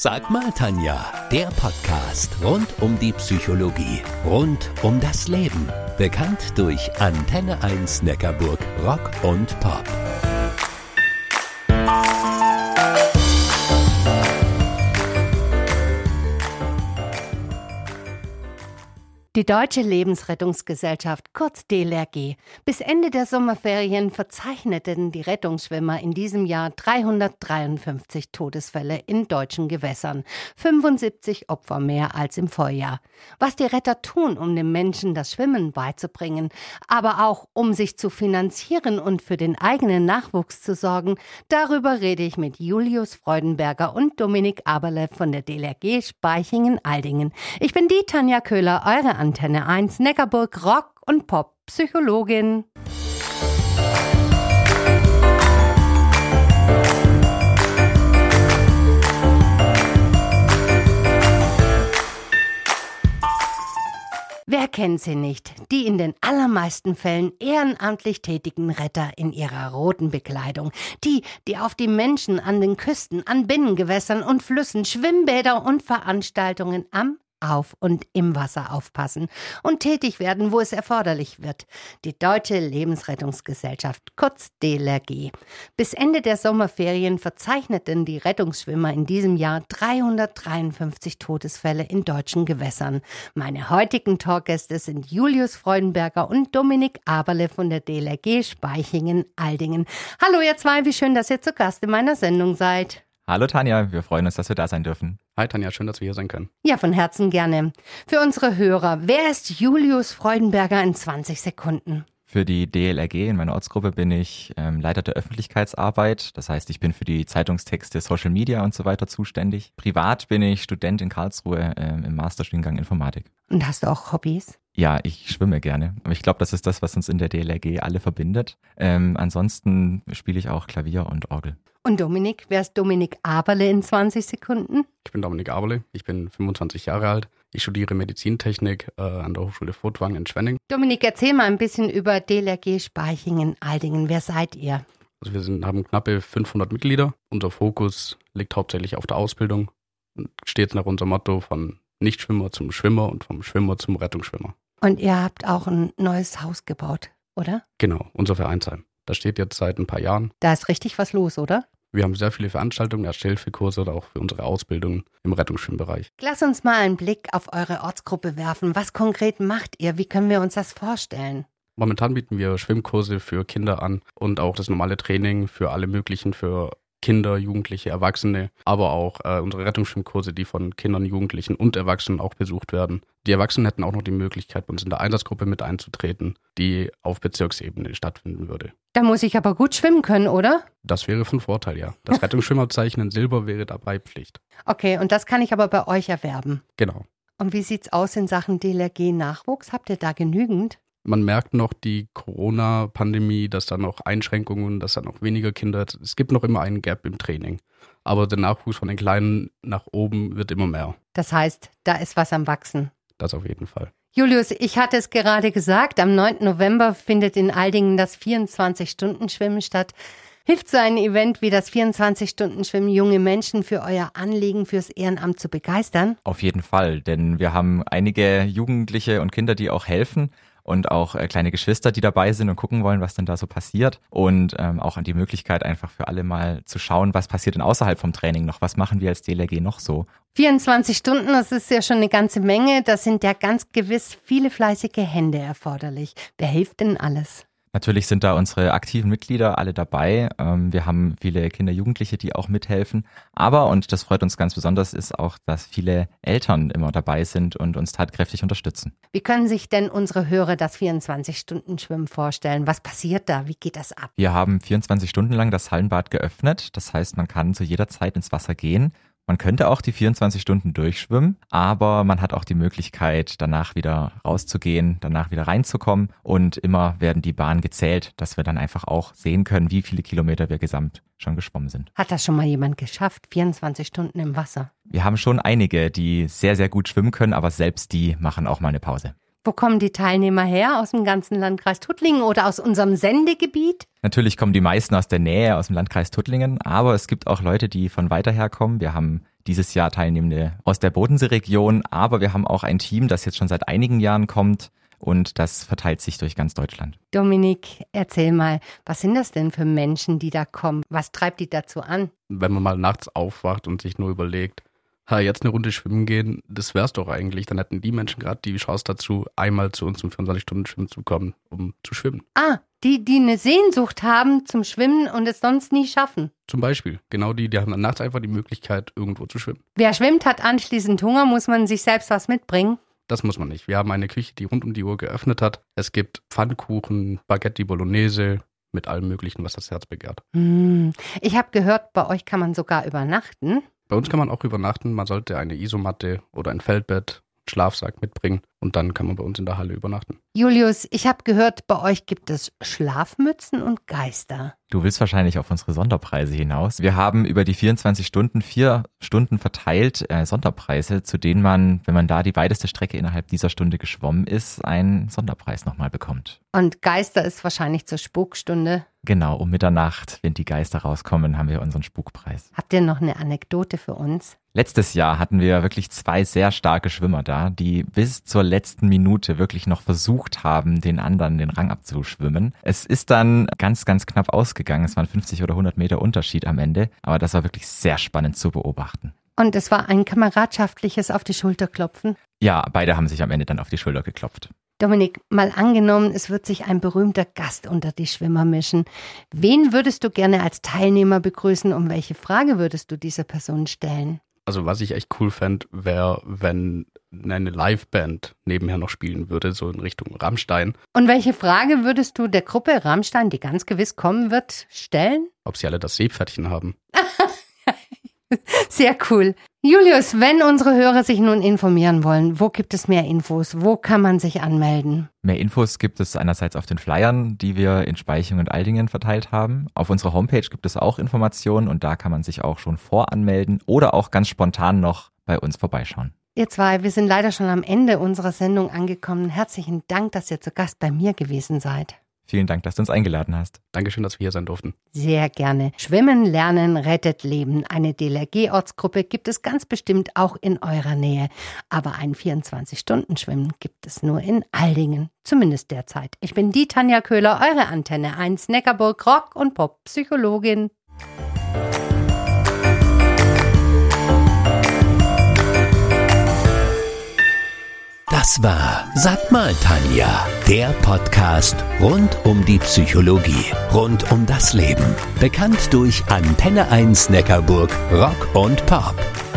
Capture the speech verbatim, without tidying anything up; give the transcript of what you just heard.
Sag mal, Tanja, der Podcast rund um die Psychologie, rund um das Leben. Bekannt durch Antenne eins Neckarburg Rock und Pop. Die Deutsche Lebensrettungsgesellschaft, kurz D L R G. Bis Ende der Sommerferien verzeichneten die Rettungsschwimmer in diesem Jahr dreihundertdreiundfünfzig Todesfälle in deutschen Gewässern, fünfundsiebzig Opfer mehr als im Vorjahr. Was die Retter tun, um den Menschen das Schwimmen beizubringen, aber auch um sich zu finanzieren und für den eigenen Nachwuchs zu sorgen, darüber rede ich mit Julius Freudenberger und Dominik Aberle von der D L R G Spaichingen-Aldingen. Ich bin die Tanja Köhler, eure Antenne eins Neckarburg Rock und Pop Psychologin. Wer kennt sie nicht? Die in den allermeisten Fällen ehrenamtlich tätigen Retter in ihrer roten Bekleidung. Die, die auf die Menschen an den Küsten, an Binnengewässern und Flüssen, Schwimmbäder und Veranstaltungen am auf und im Wasser aufpassen und tätig werden, wo es erforderlich wird. Die Deutsche Lebensrettungsgesellschaft, kurz D L R G. Bis Ende der Sommerferien verzeichneten die Rettungsschwimmer in diesem Jahr dreihundertdreiundfünfzig Todesfälle in deutschen Gewässern. Meine heutigen Talkgäste sind Julius Freudenberger und Dominik Aberle von der D L R G Spaichingen-Aldingen. Hallo ihr zwei, wie schön, dass ihr zu Gast in meiner Sendung seid. Hallo Tanja, wir freuen uns, dass wir da sein dürfen. Hi Tanja, schön, dass wir hier sein können. Ja, von Herzen gerne. Für unsere Hörer, wer ist Julius Freudenberger in zwanzig Sekunden? Für die D L R G in meiner Ortsgruppe bin ich ähm, Leiter der Öffentlichkeitsarbeit. Das heißt, ich bin für die Zeitungstexte, Social Media und so weiter zuständig. Privat bin ich Student in Karlsruhe ähm, im Masterstudiengang Informatik. Und hast du auch Hobbys? Ja, ich schwimme gerne. Aber ich glaube, das ist das, was uns in der D L R G alle verbindet. Ähm, ansonsten spiele ich auch Klavier und Orgel. Und Dominik, wer ist Dominik Aberle in zwanzig Sekunden? Ich bin Dominik Aberle, ich bin fünfundzwanzig Jahre alt. Ich studiere Medizintechnik äh, an der Hochschule Furtwangen in Schwenning. Dominik, erzähl mal ein bisschen über D L R G Spaichingen-Aldingen. Wer seid ihr? Also wir sind, haben knappe fünfhundert Mitglieder. Unser Fokus liegt hauptsächlich auf der Ausbildung und steht nach unserem Motto von Nichtschwimmer zum Schwimmer und vom Schwimmer zum Rettungsschwimmer. Und ihr habt auch ein neues Haus gebaut, oder? Genau, unser Vereinsheim. Das steht jetzt seit ein paar Jahren. Da ist richtig was los, oder? Wir haben sehr viele Veranstaltungen, Erste-Hilfe-Kurse oder auch für unsere Ausbildung im Rettungsschwimmbereich. Lass uns mal einen Blick auf eure Ortsgruppe werfen. Was konkret macht ihr? Wie können wir uns das vorstellen? Momentan bieten wir Schwimmkurse für Kinder an und auch das normale Training für alle möglichen, für Kinder, Jugendliche, Erwachsene, aber auch äh, unsere Rettungsschwimmkurse, die von Kindern, Jugendlichen und Erwachsenen auch besucht werden. Die Erwachsenen hätten auch noch die Möglichkeit, bei uns in der Einsatzgruppe mit einzutreten, die auf Bezirksebene stattfinden würde. Da muss ich aber gut schwimmen können, oder? Das wäre von Vorteil, ja. Das Rettungsschwimmerzeichen in Silber wäre dabei Pflicht. Okay, und das kann ich aber bei euch erwerben. Genau. Und wie sieht's aus in Sachen D L R G-Nachwuchs? Habt ihr da genügend? Man merkt noch die Corona-Pandemie, dass da noch Einschränkungen, dass da noch weniger Kinder, es gibt noch immer einen Gap im Training. Aber der Nachwuchs von den Kleinen nach oben wird immer mehr. Das heißt, da ist was am Wachsen. Das auf jeden Fall. Julius, ich hatte es gerade gesagt, am neunten November findet in Aldingen das vierundzwanzig-Stunden-Schwimmen statt. Hilft so ein Event wie das vierundzwanzig-Stunden-Schwimmen junge Menschen für euer Anliegen fürs Ehrenamt zu begeistern? Auf jeden Fall, denn wir haben einige Jugendliche und Kinder, die auch helfen. Und auch äh, kleine Geschwister, die dabei sind und gucken wollen, was denn da so passiert. Und ähm, auch an die Möglichkeit einfach für alle mal zu schauen, was passiert denn außerhalb vom Training noch? Was machen wir als D L R G noch so? vierundzwanzig Stunden, das ist ja schon eine ganze Menge. Da sind ja ganz gewiss viele fleißige Hände erforderlich. Wer hilft denn alles? Natürlich sind da unsere aktiven Mitglieder alle dabei. Wir haben viele Kinder, Jugendliche, die auch mithelfen. Aber, und das freut uns ganz besonders, ist auch, dass viele Eltern immer dabei sind und uns tatkräftig unterstützen. Wie können sich denn unsere Hörer das vierundzwanzig-Stunden-Schwimmen vorstellen? Was passiert da? Wie geht das ab? Wir haben vierundzwanzig Stunden lang das Hallenbad geöffnet. Das heißt, man kann zu jeder Zeit ins Wasser gehen. Man könnte auch die vierundzwanzig Stunden durchschwimmen, aber man hat auch die Möglichkeit, danach wieder rauszugehen, danach wieder reinzukommen und immer werden die Bahnen gezählt, dass wir dann einfach auch sehen können, wie viele Kilometer wir gesamt schon geschwommen sind. Hat das schon mal jemand geschafft, vierundzwanzig Stunden im Wasser? Wir haben schon einige, die sehr, sehr gut schwimmen können, aber selbst die machen auch mal eine Pause. Wo kommen die Teilnehmer her? Aus dem ganzen Landkreis Tuttlingen oder aus unserem Sendegebiet? Natürlich kommen die meisten aus der Nähe, aus dem Landkreis Tuttlingen, aber es gibt auch Leute, die von weiter her kommen. Wir haben dieses Jahr Teilnehmende aus der Bodenseeregion, aber wir haben auch ein Team, das jetzt schon seit einigen Jahren kommt und das verteilt sich durch ganz Deutschland. Dominik, erzähl mal, was sind das denn für Menschen, die da kommen? Was treibt die dazu an? Wenn man mal nachts aufwacht und sich nur überlegt, ha, jetzt eine Runde schwimmen gehen, das wär's doch eigentlich. Dann hätten die Menschen gerade die Chance dazu, einmal zu uns zum vierundzwanzig Stunden Schwimmen zu kommen, um zu schwimmen. Ah, die, die eine Sehnsucht haben zum Schwimmen und es sonst nie schaffen. Zum Beispiel, genau die, die haben dann nachts einfach die Möglichkeit, irgendwo zu schwimmen. Wer schwimmt, hat anschließend Hunger, muss man sich selbst was mitbringen? Das muss man nicht. Wir haben eine Küche, die rund um die Uhr geöffnet hat. Es gibt Pfannkuchen, Spaghetti Bolognese, mit allem Möglichen, was das Herz begehrt. Hm. Ich habe gehört, bei euch kann man sogar übernachten. Bei uns kann man auch übernachten. Man sollte eine Isomatte oder ein Feldbett, einen Schlafsack mitbringen und dann kann man bei uns in der Halle übernachten. Julius, ich habe gehört, bei euch gibt es Schlafmützen und Geister. Du willst wahrscheinlich auf unsere Sonderpreise hinaus. Wir haben über die vierundzwanzig Stunden, vier Stunden verteilt äh, Sonderpreise, zu denen man, wenn man da die weiteste Strecke innerhalb dieser Stunde geschwommen ist, einen Sonderpreis nochmal bekommt. Und Geister ist wahrscheinlich zur Spukstunde. Genau, um Mitternacht, wenn die Geister rauskommen, haben wir unseren Spukpreis. Habt ihr noch eine Anekdote für uns? Letztes Jahr hatten wir wirklich zwei sehr starke Schwimmer da, die bis zur letzten Minute wirklich noch versucht haben, den anderen den Rang abzuschwimmen. Es ist dann ganz, ganz knapp ausgegangen. Es waren fünfzig oder hundert Meter Unterschied am Ende, aber das war wirklich sehr spannend zu beobachten. Und es war ein kameradschaftliches auf die Schulter klopfen? Ja, beide haben sich am Ende dann auf die Schulter geklopft. Dominik, mal angenommen, es wird sich ein berühmter Gast unter die Schwimmer mischen. Wen würdest du gerne als Teilnehmer begrüßen und welche Frage würdest du dieser Person stellen? Also was ich echt cool fände, wäre, wenn eine Liveband nebenher noch spielen würde, so in Richtung Rammstein. Und welche Frage würdest du der Gruppe Rammstein, die ganz gewiss kommen wird, stellen? Ob sie alle das Seepferdchen haben. Sehr cool. Julius, wenn unsere Hörer sich nun informieren wollen, wo gibt es mehr Infos? Wo kann man sich anmelden? Mehr Infos gibt es einerseits auf den Flyern, die wir in Speiching und Aldingen verteilt haben. Auf unserer Homepage gibt es auch Informationen und da kann man sich auch schon voranmelden oder auch ganz spontan noch bei uns vorbeischauen. Ihr zwei, wir sind leider schon am Ende unserer Sendung angekommen. Herzlichen Dank, dass ihr zu Gast bei mir gewesen seid. Vielen Dank, dass du uns eingeladen hast. Dankeschön, dass wir hier sein durften. Sehr gerne. Schwimmen lernen rettet Leben. Eine D L R G-Ortsgruppe gibt es ganz bestimmt auch in eurer Nähe. Aber ein vierundzwanzig-Stunden-Schwimmen gibt es nur in Aldingen. Zumindest derzeit. Ich bin die Tanja Köhler, eure Antenne eins Neckarburg Rock- und Pop-Psychologin. Das war Sag mal, Tanja, der Podcast rund um die Psychologie, rund um das Leben. Bekannt durch Antenne eins Neckarburg Rock und Pop.